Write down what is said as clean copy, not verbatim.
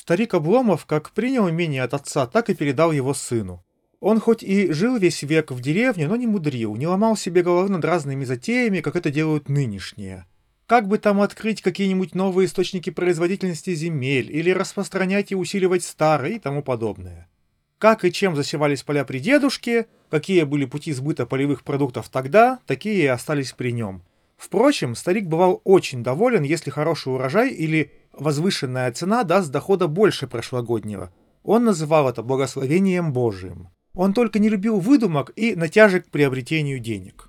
Старик Обломов как принял имение от отца, так и передал его сыну. Он хоть и жил весь век в деревне, но не мудрил, не ломал себе головы над разными затеями, как это делают нынешние. Как бы там открыть какие-нибудь новые источники производительности земель, или распространять и усиливать старые и тому подобное. Как и чем засевались поля при дедушке, какие были пути сбыта полевых продуктов тогда, такие и остались при нем. Впрочем, старик бывал очень доволен, если хороший урожай или возвышенная цена даст дохода больше прошлогоднего. Он называл это благословением Божиим. Он только не любил выдумок и натяжек к приобретению денег.